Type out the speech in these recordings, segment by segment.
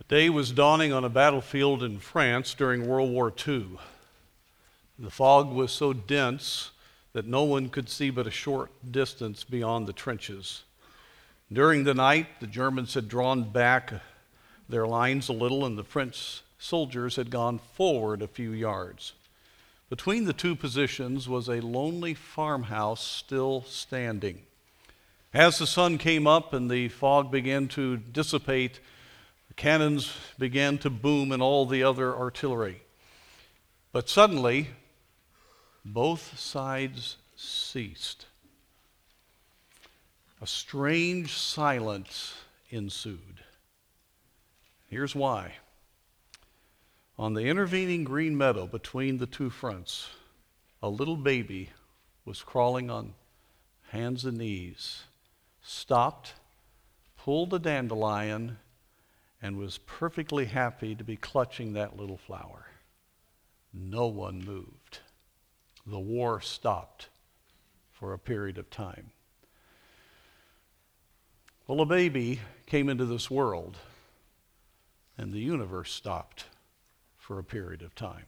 Day was dawning on a battlefield in France during World War II. The fog was so dense that no one could see but a short distance beyond the trenches. During the night, the Germans had drawn back their lines a little, and the French soldiers had gone forward a few yards. Between the two positions was a lonely farmhouse still standing. As the sun came up and the fog began to dissipate, the cannons began to boom and all the other artillery. But suddenly, both sides ceased. A strange silence ensued. Here's why. On the intervening green meadow between the two fronts, a little baby was crawling on hands and knees, stopped, pulled a dandelion, and was perfectly happy to be clutching that little flower. No one moved. The war stopped for a period of time. Well, a baby came into this world, and the universe stopped for a period of time.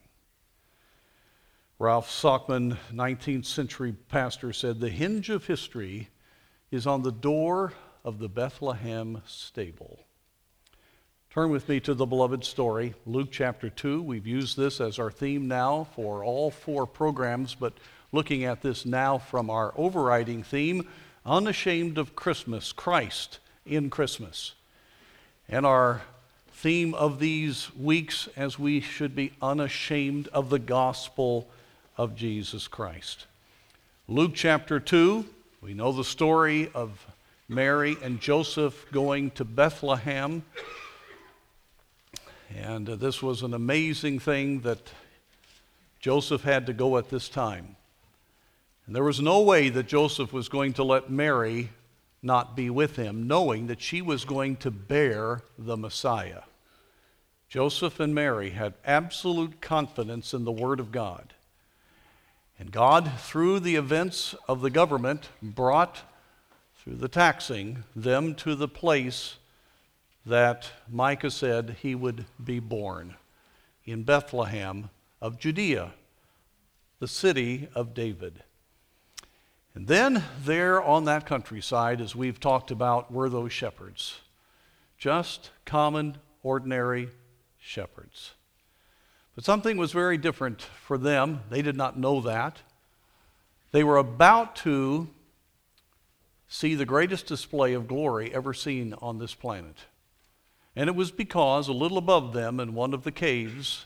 Ralph Sockman, 19th century pastor, said, "The hinge of history is on the door of the Bethlehem stable." Turn with me to the beloved story, Luke chapter 2. We've used this as our theme now for all 4 programs, but looking at this now from our overriding theme, Unashamed of Christmas, Christ in Christmas. And our theme of these weeks, as we should be unashamed of the gospel of Jesus Christ. Luke chapter 2, we know the story of Mary and Joseph going to Bethlehem. And this was an amazing thing that Joseph had to go at this time. And there was no way that Joseph was going to let Mary not be with him, knowing that she was going to bear the Messiah. Joseph and Mary had absolute confidence in the Word of God. And God, through the events of the government, brought, through the taxing, them to the place that Micah said he would be born, in Bethlehem of Judea, the city of David. And then there on that countryside, as we've talked about, were those shepherds. Just common, ordinary shepherds. But something was very different for them. They did not know that. They were about to see the greatest display of glory ever seen on this planet. And it was because a little above them in one of the caves,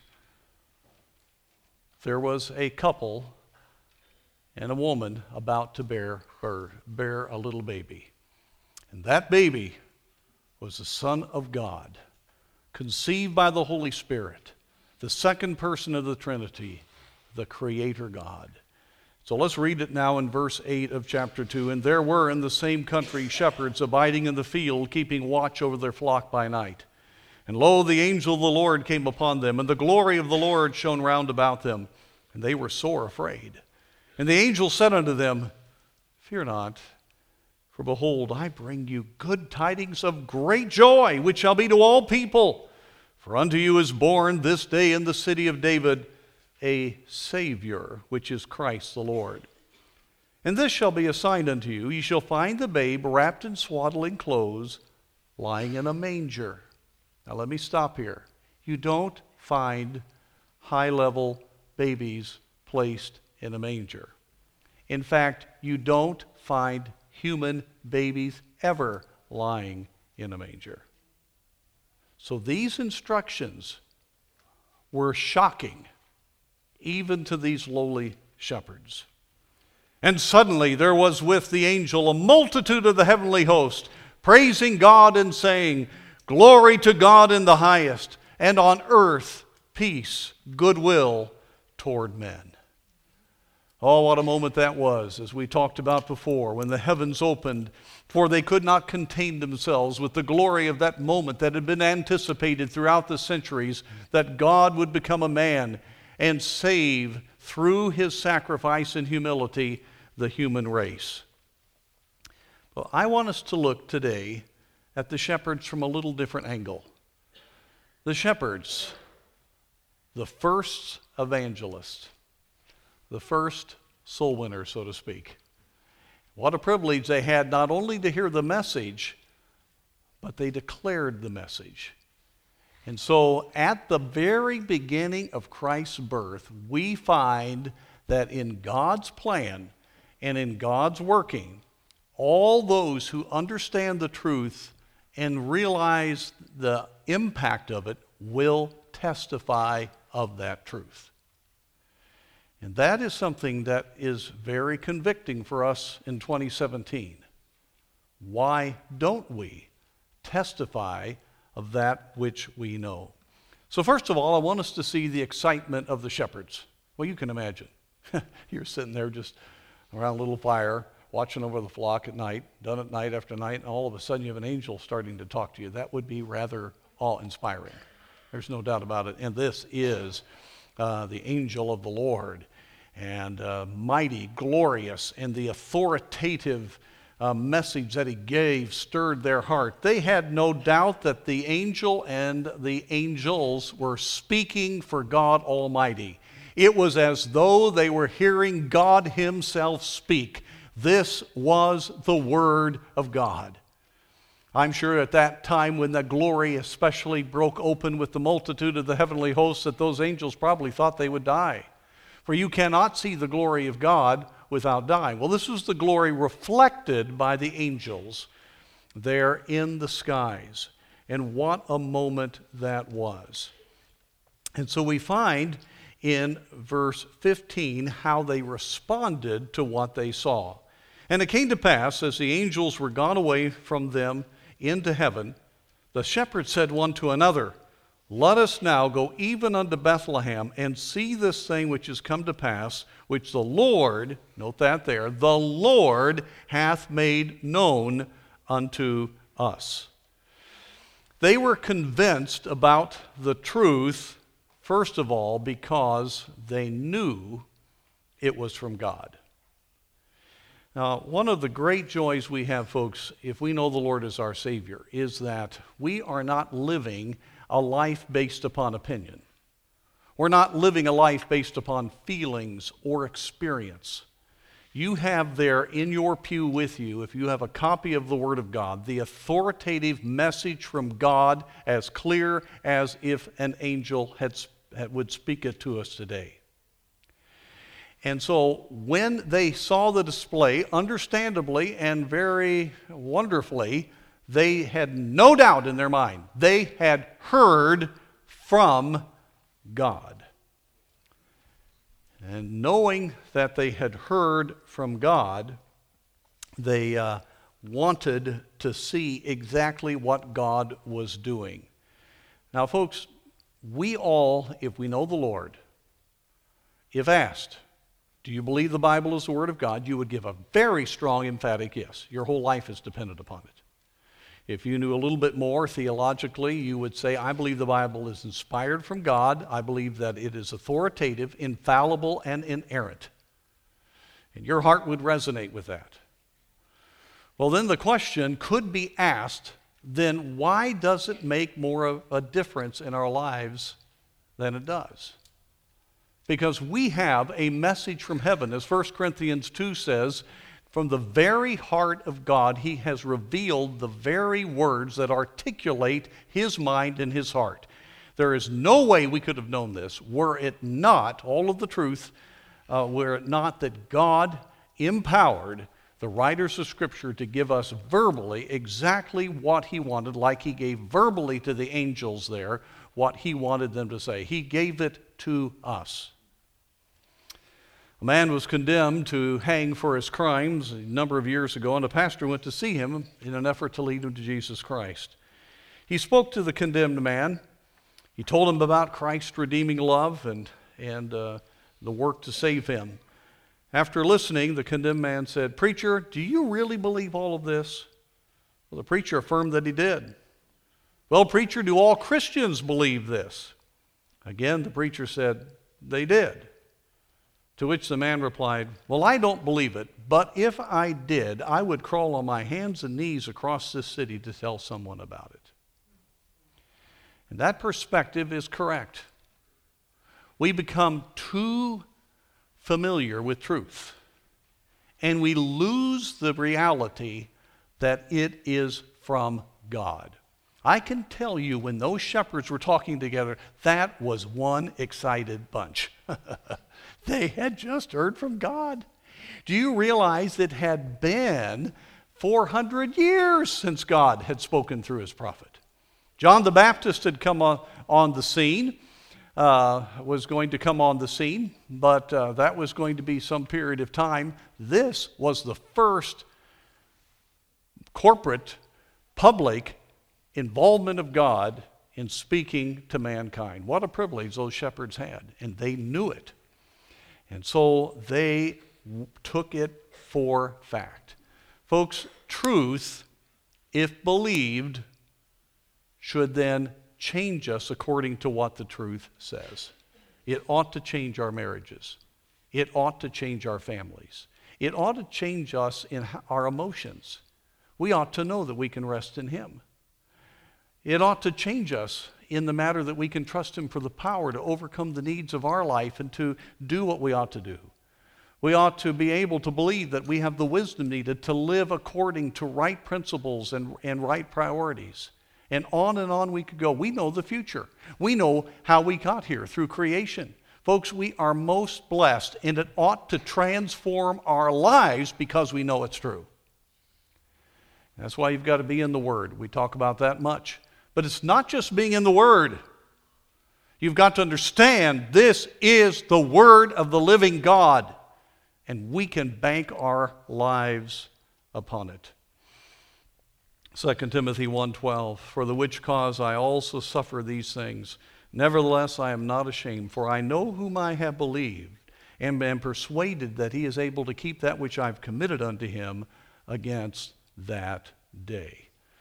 there was a couple and a woman about to bear a little baby. And that baby was the Son of God, conceived by the Holy Spirit, the second person of the Trinity, the Creator God. So let's read it now in verse 8 of chapter 2. "And there were in the same country shepherds abiding in the field, keeping watch over their flock by night. And lo, the angel of the Lord came upon them, and the glory of the Lord shone round about them, and they were sore afraid. And the angel said unto them, Fear not, for behold, I bring you good tidings of great joy, which shall be to all people. For unto you is born this day in the city of David a Savior, which is Christ the Lord. And this shall be a sign unto you. Ye shall find the babe wrapped in swaddling clothes, lying in a manger." Now let me stop here. You don't find high-level babies placed in a manger. In fact, you don't find human babies ever lying in a manger. So these instructions were shocking, even to these lowly shepherds. "And suddenly there was with the angel a multitude of the heavenly host, praising God and saying, Glory to God in the highest, and on earth peace, goodwill toward men." Oh, what a moment that was, as we talked about before, when the heavens opened, for they could not contain themselves with the glory of that moment that had been anticipated throughout the centuries, that God would become a man and save, through his sacrifice and humility, the human race. Well, I want us to look today at the shepherds from a little different angle. The shepherds, the first evangelists, the first soul winner, so to speak. What a privilege they had not only to hear the message, but they declared the message. And so at the very beginning of Christ's birth, we find that in God's plan and in God's working, all those who understand the truth and realize the impact of it will testify of that truth. And that is something that is very convicting for us in 2017. Why don't we testify of that which we know? So first of all, I want us to see the excitement of the shepherds. Well, you can imagine. You're sitting there just around a little fire, watching over the flock at night, done it night after night, and all of a sudden you have an angel starting to talk to you. That would be rather awe-inspiring. There's no doubt about it. And this is the angel of the Lord, and mighty, glorious, and the authoritative message that he gave stirred their heart. They had no doubt that the angel and the angels were speaking for God Almighty. It was as though they were hearing God himself speak. This was the Word of God. I'm sure at that time when the glory especially broke open with the multitude of the heavenly hosts, that those angels probably thought they would die. For you cannot see the glory of God without dying. Well, this was the glory reflected by the angels there in the skies. And what a moment that was. And so we find in verse 15 how they responded to what they saw. And it came to pass, as the angels were gone away from them into heaven, the shepherds said one to another, Let us now go even unto Bethlehem, and see this thing which is come to pass, which the Lord, note that there, the Lord hath made known unto us. They were convinced about the truth, first of all, because they knew it was from God. Now, one of the great joys we have, folks, if we know the Lord as our Savior, is that we are not living a life based upon opinion. We're not living a life based upon feelings or experience. You have there in your pew with you, if you have a copy of the Word of God, the authoritative message from God as clear as if an angel would speak it to us today. And so when they saw the display, understandably and very wonderfully, they had no doubt in their mind. They had heard from God. And knowing that they had heard from God, they wanted to see exactly what God was doing. Now, folks, we all, if we know the Lord, if asked, do you believe the Bible is the Word of God? You would give a very strong, emphatic yes. Your whole life is dependent upon it. If you knew a little bit more theologically, you would say, I believe the Bible is inspired from God. I believe that it is authoritative, infallible, and inerrant. And your heart would resonate with that. Well, then the question could be asked, then why does it make more of a difference in our lives than it does? Because we have a message from heaven. As 1 Corinthians 2 says, from the very heart of God, he has revealed the very words that articulate his mind and his heart. There is no way we could have known this were it not, all of the truth, were it not that God empowered the writers of Scripture to give us verbally exactly what he wanted, like he gave verbally to the angels there what he wanted them to say. He gave it to us. A man was condemned to hang for his crimes a number of years ago, and a pastor went to see him in an effort to lead him to Jesus Christ. He spoke to the condemned man. He told him about Christ's redeeming love and the work to save him. After listening, the condemned man said, Preacher, do you really believe all of this? Well, the preacher affirmed that he did. Well, preacher, do all Christians believe this? Again, the preacher said, they did. To which the man replied, Well, I don't believe it, but if I did, I would crawl on my hands and knees across this city to tell someone about it. And that perspective is correct. We become too familiar with truth, and we lose the reality that it is from God. I can tell you when those shepherds were talking together, that was one excited bunch. They had just heard from God. Do you realize it had been 400 years since God had spoken through his prophet? John the Baptist had come on the scene, was going to come on the scene, but that was going to be some period of time. This was the first corporate, public involvement of God in speaking to mankind. What a privilege those shepherds had, and they knew it. And so they took it for fact. Folks, truth, if believed, should then change us according to what the truth says. It ought to change our marriages. It ought to change our families. It ought to change us in our emotions. We ought to know that we can rest in him. It ought to change us in the matter that we can trust him for the power to overcome the needs of our life and to do what we ought to do. We ought to be able to believe that we have the wisdom needed to live according to right principles and right priorities. And on we could go. We know the future. We know how we got here through creation. Folks, we are most blessed, and it ought to transform our lives because we know it's true. That's why you've got to be in the Word. We talk about that much. But it's not just being in the Word. You've got to understand this is the Word of the living God, and we can bank our lives upon it. 2 Timothy 1:12, for the which cause I also suffer these things. Nevertheless, I am not ashamed, for I know whom I have believed, and am persuaded that he is able to keep that which I have committed unto him against that day.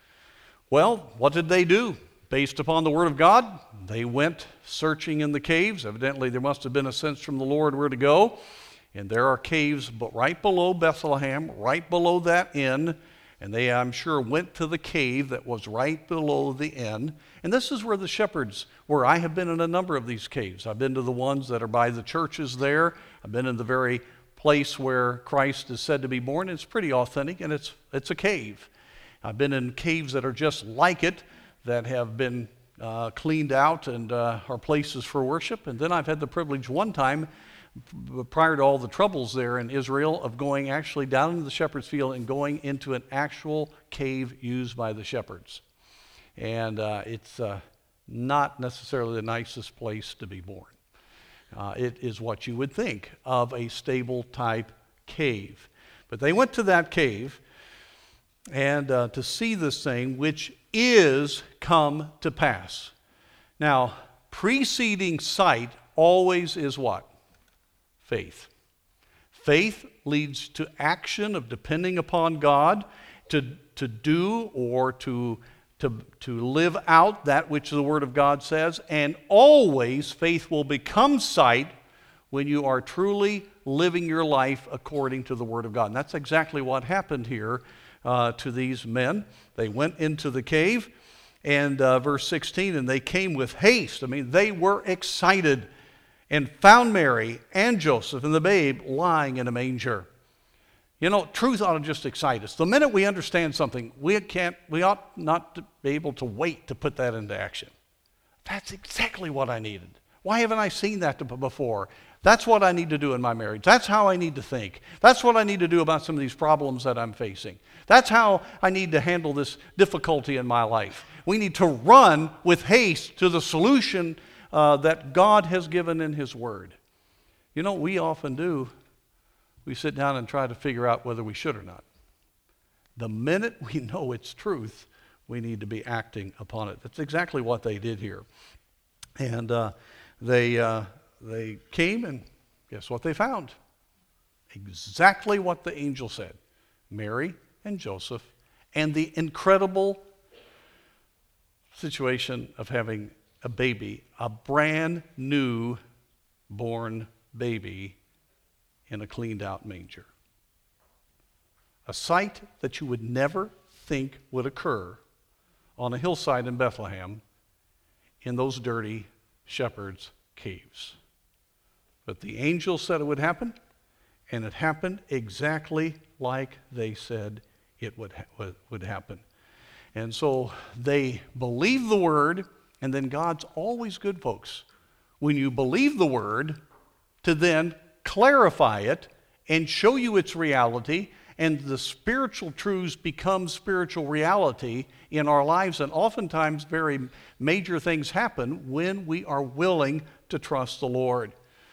Well, what did they do? Based upon the Word of God, they went searching in the caves. Evidently, there must have been a sense from the Lord where to go. And there are caves right below Bethlehem, right below that inn. And they, I'm sure, went to the cave that was right below the inn. And this is where the shepherds were. I have been in a number of these caves. I've been to the ones that are by the churches there. I've been in the very place where Christ is said to be born. It's pretty authentic, and it's a cave. I've been in caves that are just like it, that have been cleaned out and are places for worship. And then I've had the privilege one time, prior to all the troubles there in Israel, of going actually down into the shepherd's field and going into an actual cave used by the shepherds. And it's not necessarily the nicest place to be born. It is what you would think of a stable type cave. But they went to that cave and to see this thing which is come to pass. Now, preceding sight always is what? Faith. Faith leads to action of depending upon God to do or to live out that which the Word of God says, and always faith will become sight when you are truly living your life according to the Word of God. And that's exactly what happened here to these men. They went into the cave, and verse 16, and they came with haste. I mean, they were excited, and found Mary and Joseph and the babe lying in a manger. You know, truth ought to just excite us. The minute we understand something, we ought not to be able to wait to put that into action. That's exactly what I needed. Why haven't I seen that before? That's what I need to do in my marriage. That's how I need to think. That's what I need to do about some of these problems that I'm facing. That's how I need to handle this difficulty in my life. We need to run with haste to the solution that God has given in His Word. You know what we often do? We sit down and try to figure out whether we should or not. The minute we know it's truth, we need to be acting upon it. That's exactly what they did here. And they came, and guess what they found? Exactly what the angel said. Mary and Joseph, and the incredible situation of having a baby, a brand new born baby in a cleaned out manger. A sight that you would never think would occur on a hillside in Bethlehem in those dirty shepherds' caves. But the angel said it would happen, and it happened exactly like they said it would happen. And so they believed the word, and then God's always good, folks. When you believe the word, to then clarify it and show you its reality, and the spiritual truths become spiritual reality in our lives, and oftentimes very major things happen when we are willing to trust the Lord.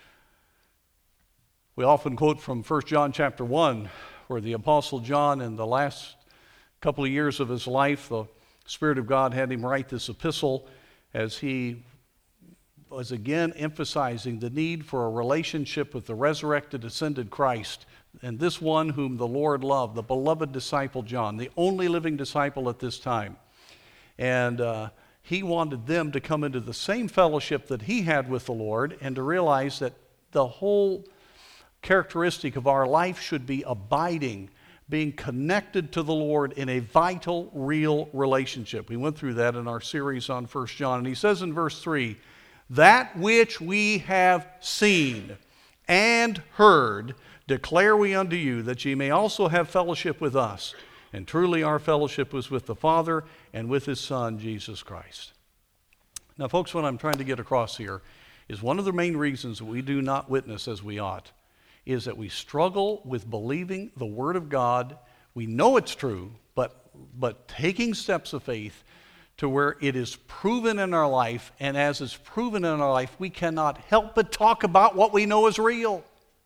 We often quote from 1 John chapter 1, where the Apostle John, in the last couple of years of his life, the Spirit of God had him write this epistle as he was again emphasizing the need for a relationship with the resurrected, ascended Christ, and this one whom the Lord loved, the beloved disciple John, the only living disciple at this time. And he wanted them to come into the same fellowship that he had with the Lord, and to realize that the whole characteristic of our life should be abiding, being connected to the Lord in a vital, real relationship. We went through that in our series on 1 John. And he says in verse 3, "That which we have seen and heard declare we unto you, that ye may also have fellowship with us. And truly our fellowship was with the Father and with his Son, Jesus Christ." Now, folks, what I'm trying to get across here is one of the main reasons that we do not witness as we ought is that we struggle with believing the Word of God. We know it's true, but taking steps of faith to where it is proven in our life, and as it's proven in our life, we cannot help but talk about what we know is real.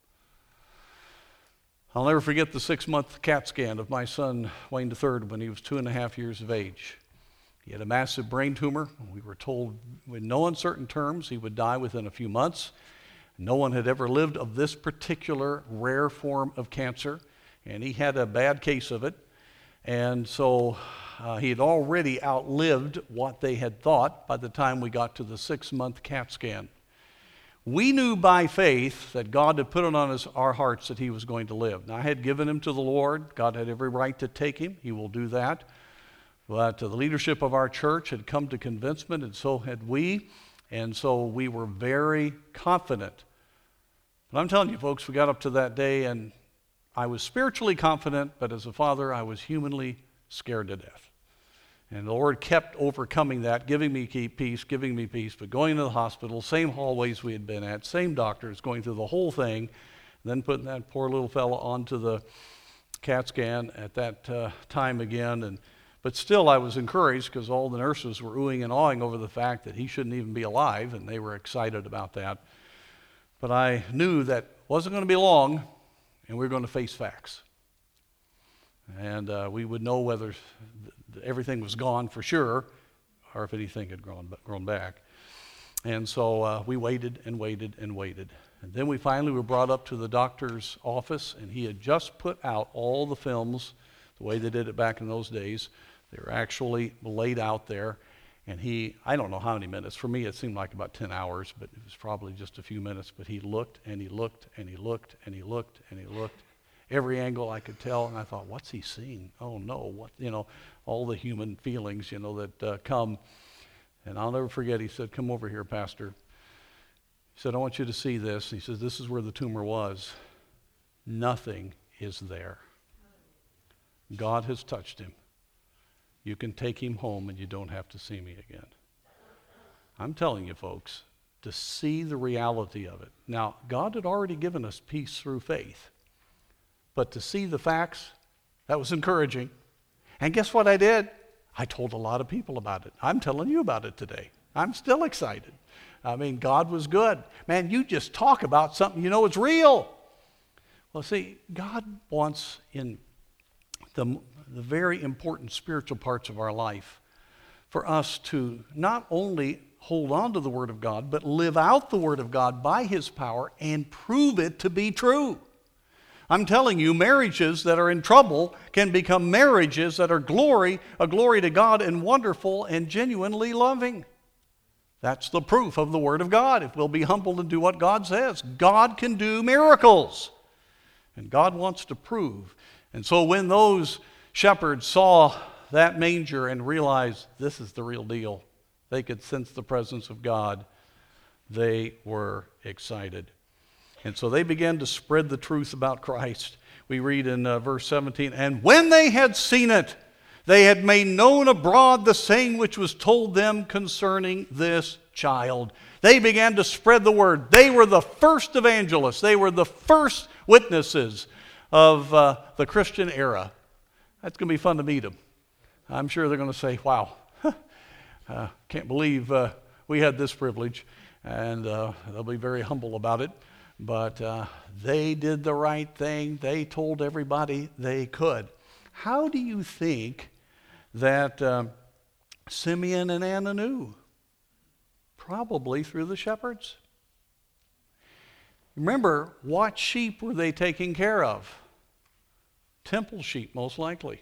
I'll never forget the 6-month CAT scan of my son, Wayne III, when he was 2.5 years of age. He had a massive brain tumor. We were told in no uncertain terms he would die within a few months. No one had ever lived of this particular rare form of cancer, and he had a bad case of it. And so he had already outlived what they had thought by the time we got to the 6-month CAT scan. We knew by faith that God had put it on our hearts that he was going to live. Now, I had given him to the Lord. God had every right to take him. He will do that. But the leadership of our church had come to convincement, and so had we. And so we were very confident. But I'm telling you, folks, we got up to that day, and I was spiritually confident, but as a father, I was humanly scared to death. And the Lord kept overcoming that, giving me peace, but going into the hospital, same hallways we had been at, same doctors, going through the whole thing, then putting that poor little fellow onto the CAT scan at that time again. But still, I was encouraged because all the nurses were oohing and awing over the fact that he shouldn't even be alive, and they were excited about that. But I knew that wasn't going to be long, and we were going to face facts. And we would know whether everything was gone for sure, or if anything had grown back. And so we waited and waited and waited. And then we finally were brought up to the doctor's office, and he had just put out all the films, the way they did it back in those days. They were actually laid out there. And I don't know how many minutes. For me, it seemed like about 10 hours, but it was probably just a few minutes. But he looked, and he looked, and he looked, and he looked, and he looked. Every angle I could tell, and I thought, what's he seeing? Oh, no, all the human feelings, that come. And I'll never forget, he said, "Come over here, Pastor." He said, "I want you to see this." He says, "This is where the tumor was. Nothing is there. God has touched him. You can take him home, and you don't have to see me again." I'm telling you, folks, to see the reality of it. Now, God had already given us peace through faith. But to see the facts, that was encouraging. And guess what I did? I told a lot of people about it. I'm telling you about it today. I'm still excited. I mean, God was good. Man, you just talk about something you know it's real. Well, see, God wants in the very important spiritual parts of our life for us to not only hold on to the Word of God, but live out the Word of God by His power and prove it to be true. I'm telling you, marriages that are in trouble can become marriages that are a glory to God and wonderful and genuinely loving. That's the proof of the Word of God. If we'll be humble and do what God says, God can do miracles. And God wants to prove. And so when those shepherds saw that manger and realized this is the real deal, they could sense the presence of God, they were excited. And so they began to spread the truth about Christ. We read in verse 17, and when they had seen it, they had made known abroad the saying which was told them concerning this child. They began to spread the word. They were the first evangelists. They were the first witnesses of the Christian era. That's going to be fun to meet them. I'm sure they're going to say, wow, can't believe we had this privilege. And they'll be very humble about it. But they did the right thing. They told everybody they could. How do you think that Simeon and Anna knew? Probably through the shepherds. Remember, what sheep were they taking care of? Temple sheep, most likely.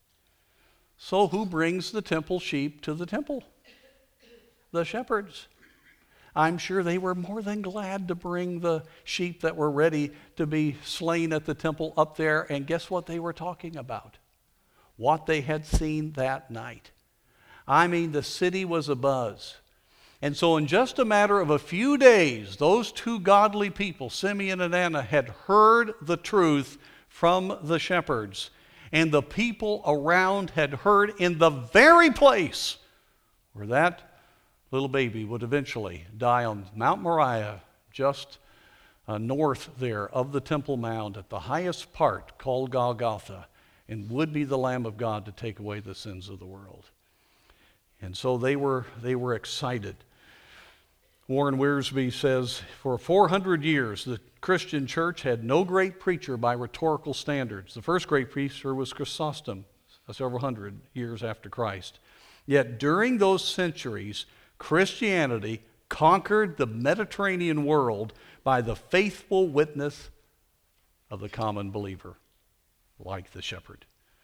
So who brings the temple sheep to the temple? The shepherds. I'm sure they were more than glad to bring the sheep that were ready to be slain at the temple up there. And guess what they were talking about? What they had seen that night. I mean, the city was abuzz. And so in just a matter of a few days, those two godly people, Simeon and Anna, had heard the truth from the shepherds. And the people around had heard in the very place where that little baby would eventually die on Mount Moriah, just north there of the Temple Mount, at the highest part called Golgotha, and would be the Lamb of God to take away the sins of the world. And so they were excited. Warren Wiersbe says, for 400 years, the Christian church had no great preacher by rhetorical standards. The first great preacher was Chrysostom, several hundred years after Christ. Yet during those centuries, Christianity conquered the Mediterranean world by the faithful witness of the common believer, like the shepherd.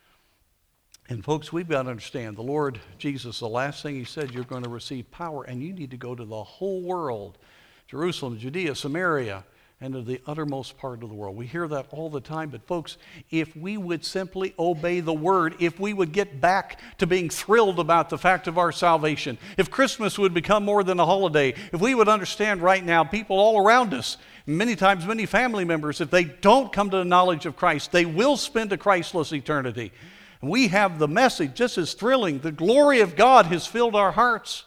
And folks, we've got to understand, the Lord Jesus, the last thing he said, you're going to receive power, and you need to go to the whole world, Jerusalem, Judea, Samaria, and to the uttermost part of the world. We hear that all the time, but folks, if we would simply obey the word, if we would get back to being thrilled about the fact of our salvation, if Christmas would become more than a holiday, if we would understand right now, people all around us, many times many family members, if they don't come to the knowledge of Christ, they will spend a Christless eternity. And we have the message just as thrilling. The glory of God has filled our hearts.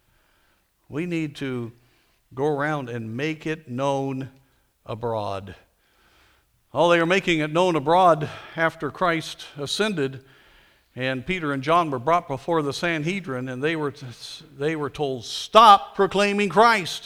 We need to go around and make it known abroad. Oh, they were making it known abroad after Christ ascended, and Peter and John were brought before the Sanhedrin, and they were told, stop proclaiming Christ.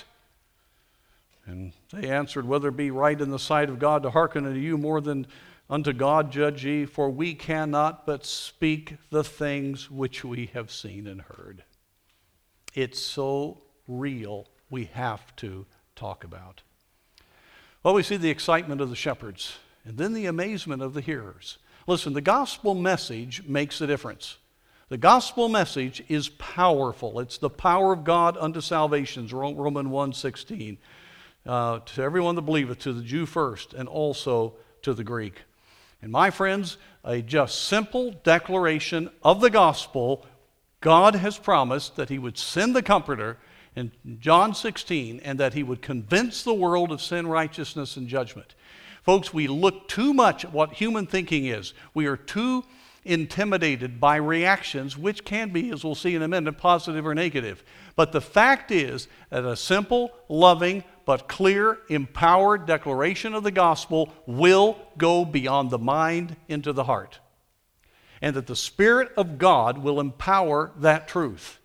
And they answered, whether it be right in the sight of God to hearken unto you more than unto God, judge ye, for we cannot but speak the things which we have seen and heard. It's so real, we have to talk about. Well, we see the excitement of the shepherds and then the amazement of the hearers. Listen, the gospel message makes a difference. The gospel message is powerful. It's the power of God unto salvation, Romans 1:16. To everyone that believeth, to the Jew first, and also to the Greek. And my friends, a just simple declaration of the gospel, God has promised that he would send the Comforter in John 16, and that he would convince the world of sin, righteousness, and judgment. Folks, we look too much at what human thinking is. We are too intimidated by reactions, which can be, as we'll see in a minute, positive or negative. But the fact is that a simple, loving, but clear, empowered declaration of the gospel will go beyond the mind into the heart. And that the Spirit of God will empower that truth.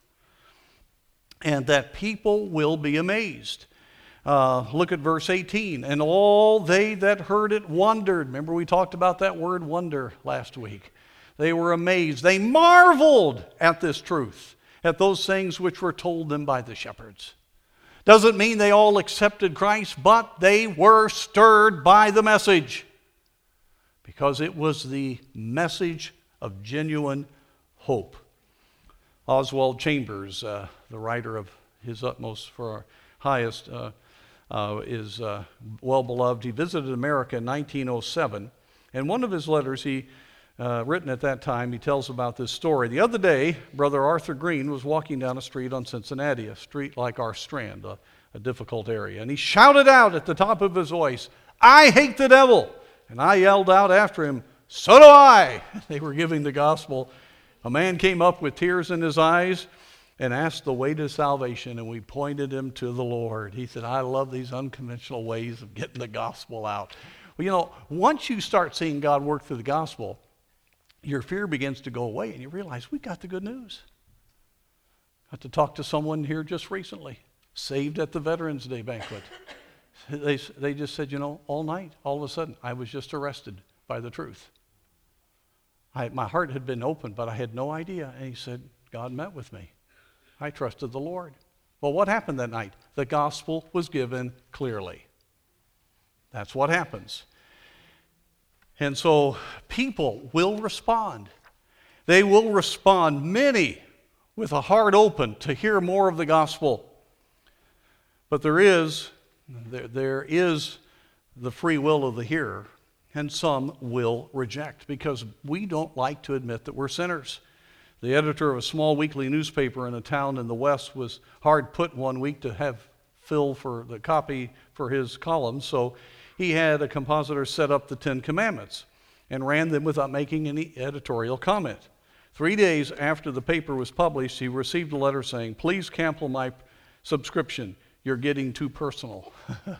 And that people will be amazed. Look at verse 18. And all they that heard it wondered. Remember we talked about that word wonder last week. They were amazed. They marveled at this truth, at those things which were told them by the shepherds. Doesn't mean they all accepted Christ, but they were stirred by the message. Because it was the message of genuine hope. Oswald Chambers, the writer of His Utmost for Our Highest, is well beloved. He visited America in 1907. In one of his letters, he written at that time, he tells about this story. The other day, Brother Arthur Green was walking down a street on Cincinnati, a street like our Strand, a difficult area. And he shouted out at the top of his voice, "I hate the devil!" And I yelled out after him, "So do I!" They were giving the gospel. A man came up with tears in his eyes and asked the way to salvation, and we pointed him to the Lord. He said, "I love these unconventional ways of getting the gospel out." Well, once you start seeing God work through the gospel, your fear begins to go away, and you realize we got the good news. I had to talk to someone here just recently, saved at the Veterans Day banquet. They just said, all night, all of a sudden, I was just arrested by the truth. My heart had been open, but I had no idea. And he said, God met with me. I trusted the Lord. Well, what happened that night? The gospel was given clearly. That's what happens. And so people will respond. They will respond, many with a heart open to hear more of the gospel. But there is the free will of the hearer, and some will reject because we don't like to admit that we're sinners. The editor of a small weekly newspaper in a town in the West was hard put one week to have fill for the copy for his column, so he had a compositor set up the 10 Commandments and ran them without making any editorial comment. 3 days after the paper was published, he received a letter saying, "Please cancel my subscription. You're getting too personal."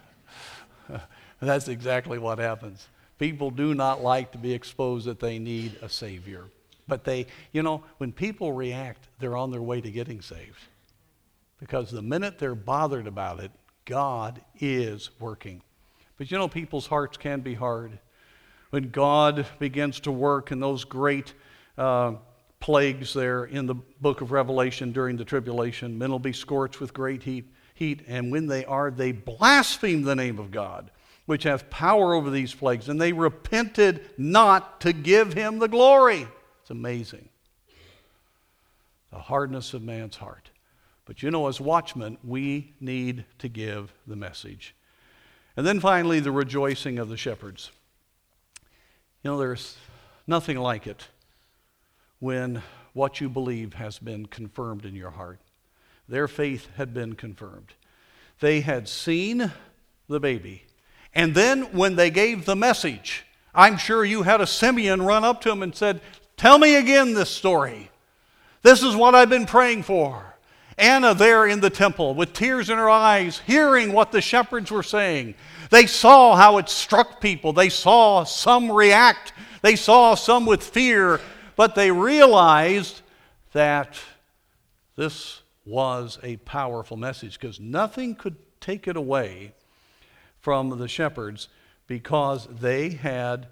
That's exactly what happens. People do not like to be exposed that they need a Savior. But when people react, they're on their way to getting saved. Because the minute they're bothered about it, God is working. But people's hearts can be hard. When God begins to work in those great plagues there in the book of Revelation during the tribulation, men will be scorched with great heat, and when they are, they blaspheme the name of God, which hath power over these plagues, and they repented not to give him the glory. It's amazing. The hardness of man's heart. But as watchmen, we need to give the message. And then finally, the rejoicing of the shepherds. There's nothing like it when what you believe has been confirmed in your heart. Their faith had been confirmed. They had seen the baby. And then when they gave the message, I'm sure you had a Simeon run up to him and said, "Tell me again this story. This is what I've been praying for." Anna there in the temple with tears in her eyes, hearing what the shepherds were saying. They saw how it struck people. They saw some react. They saw some with fear. But they realized that this was a powerful message because nothing could take it away from the shepherds because they had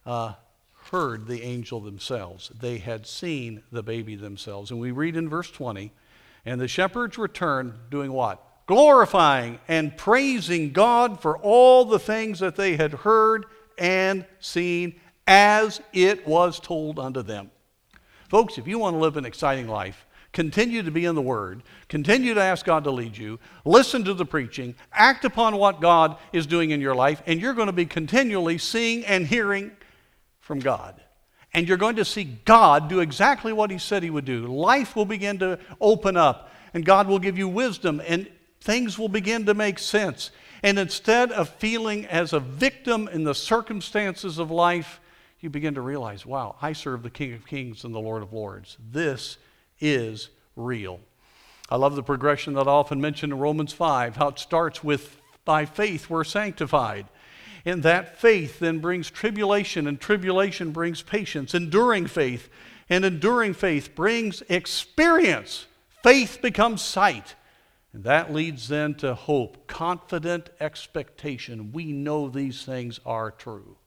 heard the angel themselves. They had seen the baby themselves. And we read in verse 20, "And the shepherds returned doing what? Glorifying and praising God for all the things that they had heard and seen as it was told unto them." Folks, if you want to live an exciting life, continue to be in the Word, continue to ask God to lead you, listen to the preaching, act upon what God is doing in your life, and you're going to be continually seeing and hearing from God. And you're going to see God do exactly what He said He would do. Life will begin to open up, and God will give you wisdom, and things will begin to make sense. And instead of feeling as a victim in the circumstances of life, you begin to realize, wow, I serve the King of Kings and the Lord of Lords. This is real. I love the progression that I often mention in Romans 5, how it starts with, by faith we're sanctified. And that faith then brings tribulation, and tribulation brings patience, enduring faith, and enduring faith brings experience. Faith becomes sight. And that leads then to hope, confident expectation. We know these things are true.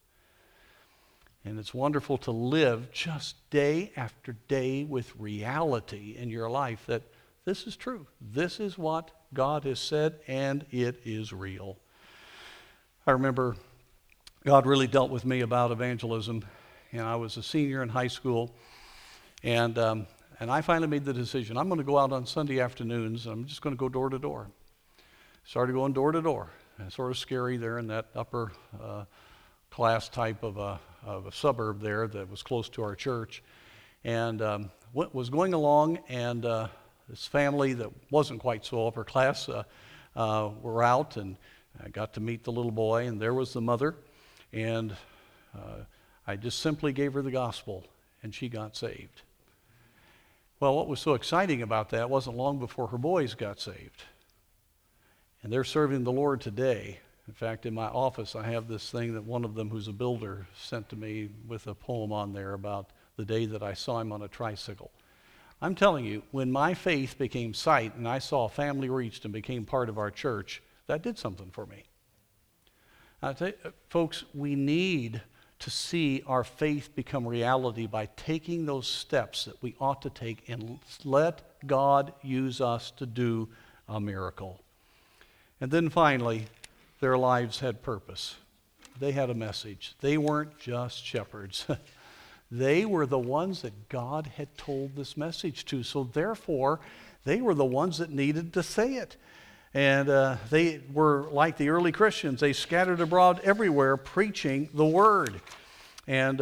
And it's wonderful to live just day after day with reality in your life that this is true. This is what God has said, and it is real. I remember God really dealt with me about evangelism, and I was a senior in high school, and I finally made the decision. I'm going to go out on Sunday afternoons, and I'm just going to go door to door. Started going door to door. It's sort of scary there in that upper class type of of a suburb there that was close to our church, and was going along, and this family that wasn't quite so upper class were out, and I got to meet the little boy, and there was the mother, and I just simply gave her the gospel, and she got saved. Well, what was so exciting about that wasn't long before her boys got saved. And they're serving the Lord today. In fact, in my office, I have this thing that one of them, who's a builder, sent to me with a poem on there about the day that I saw him on a tricycle. I'm telling you, when my faith became sight and I saw a family reached and became part of our church, that did something for me. I tell you, folks, we need to see our faith become reality by taking those steps that we ought to take and let God use us to do a miracle. And then finally, their lives had purpose. They had a message. They weren't just shepherds. They were the ones that God had told this message to. So therefore, they were the ones that needed to say it. And they were like the early Christians. They scattered abroad everywhere preaching the word. And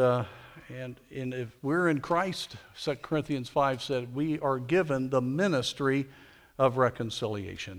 if we're in Christ, 2 Corinthians 5 said, we are given the ministry of reconciliation.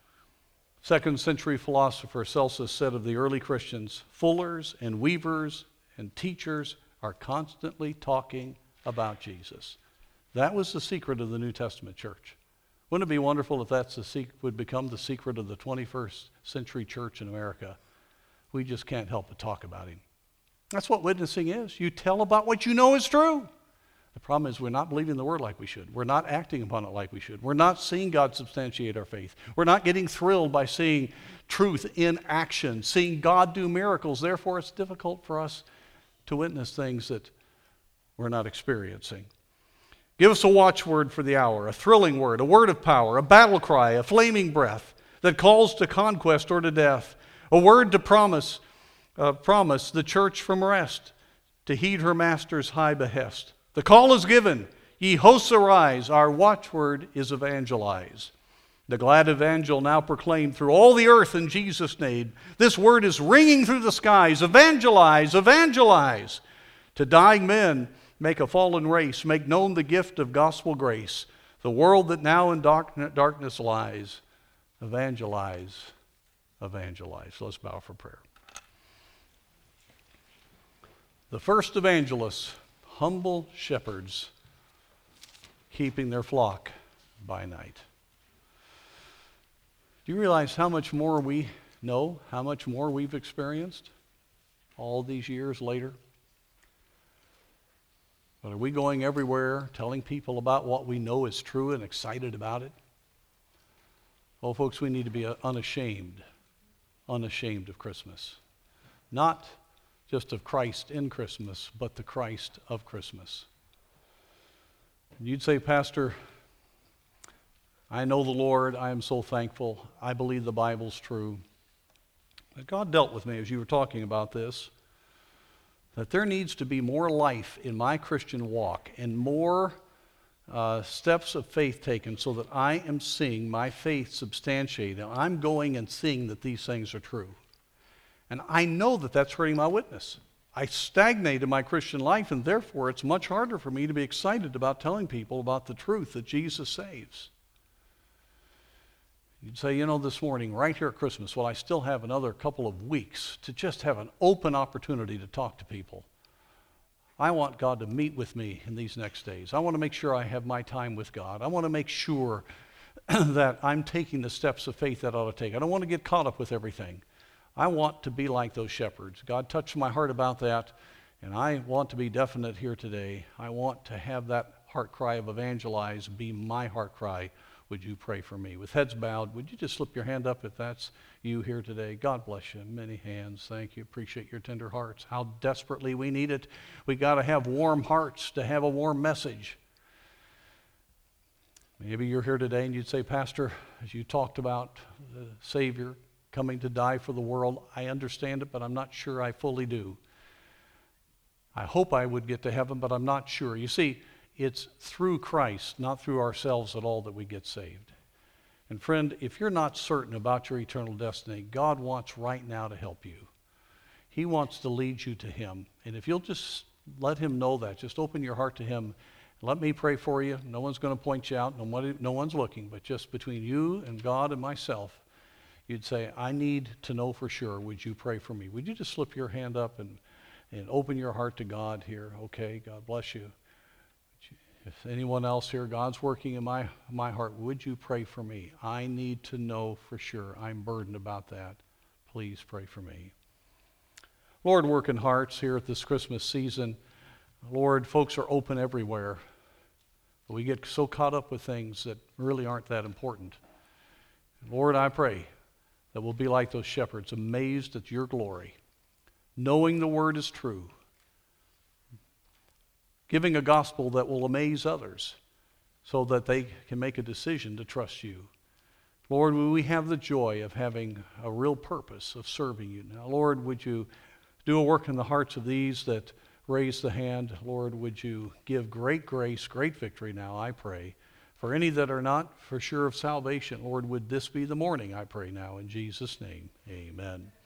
2nd century philosopher Celsus said of the early Christians, fullers and weavers and teachers are constantly talking about Jesus. That was the secret of the New Testament church. Wouldn't it be wonderful if that would become the secret of the 21st century church in America? We just can't help but talk about him. That's what witnessing is. You tell about what you know is true. The problem is we're not believing the word like we should. We're not acting upon it like we should. We're not seeing God substantiate our faith. We're not getting thrilled by seeing truth in action, seeing God do miracles. Therefore, it's difficult for us to witness things that we're not experiencing. Give us a watchword for the hour, a thrilling word, a word of power, a battle cry, a flaming breath that calls to conquest or to death, a word to promise the church from rest, to heed her master's high behest. The call is given, ye hosts arise, our watchword is evangelize. The glad evangel now proclaimed through all the earth in Jesus' name. This word is ringing through the skies, evangelize, evangelize. To dying men, make a fallen race, make known the gift of gospel grace. The world that now in darkness lies, evangelize, evangelize. Let's bow for prayer. The first evangelists, humble shepherds, keeping their flock by night. Do you realize how much more we know, how much more we've experienced all these years later? But are we going everywhere telling people about what we know is true and excited about it? Well, folks, we need to be unashamed of Christmas. Not just of Christ in Christmas, but the Christ of Christmas. And you'd say, Pastor, I know the Lord. I am so thankful. I believe the Bible's true. But God dealt with me as you were talking about this, that there needs to be more life in my Christian walk and more steps of faith taken so that I am seeing my faith substantiated. I'm going and seeing that these things are true. And I know that that's hurting my witness. I stagnate in my Christian life, and therefore it's much harder for me to be excited about telling people about the truth that Jesus saves. You'd say, this morning, right here at Christmas, well, I still have another couple of weeks to just have an open opportunity to talk to people. I want God to meet with me in these next days. I want to make sure I have my time with God. I want to make sure that I'm taking the steps of faith that I ought to take. I don't want to get caught up with everything. I want to be like those shepherds. God touched my heart about that, and I want to be definite here today. I want to have that heart cry of evangelize be my heart cry. Would you pray for me? With heads bowed, would you just slip your hand up if that's you here today? God bless you. Many hands. Thank you. Appreciate your tender hearts. How desperately we need it. We got to have warm hearts to have a warm message. Maybe you're here today and you'd say, Pastor, as you talked about the Savior coming to die for the world, I understand it, but I'm not sure I fully do. I hope I would get to heaven, but I'm not sure. You see, it's through Christ, not through ourselves at all, that we get saved. And friend, if you're not certain about your eternal destiny, God wants right now to help you. He wants to lead you to him. And if you'll just let him know that, just open your heart to him. Let me pray for you. No one's going to point you out. No one's looking, but just between you and God and myself, you'd say, I need to know for sure. Would you pray for me? Would you just slip your hand up and open your heart to God here? Okay, God bless you. If anyone else here, God's working in my heart, would you pray for me? I need to know for sure. I'm burdened about that. Please pray for me. Lord, work in hearts here at this Christmas season. Lord, folks are open everywhere. We get so caught up with things that really aren't that important. Lord, I pray that we'll be like those shepherds, amazed at your glory, knowing the word is true, giving a gospel that will amaze others so that they can make a decision to trust you. Lord, we have the joy of having a real purpose of serving you. Now, Lord, would you do a work in the hearts of these that raise the hand? Lord, would you give great grace, great victory now, I pray. For any that are not for sure of salvation, Lord, would this be the morning, I pray now, in Jesus' name, amen.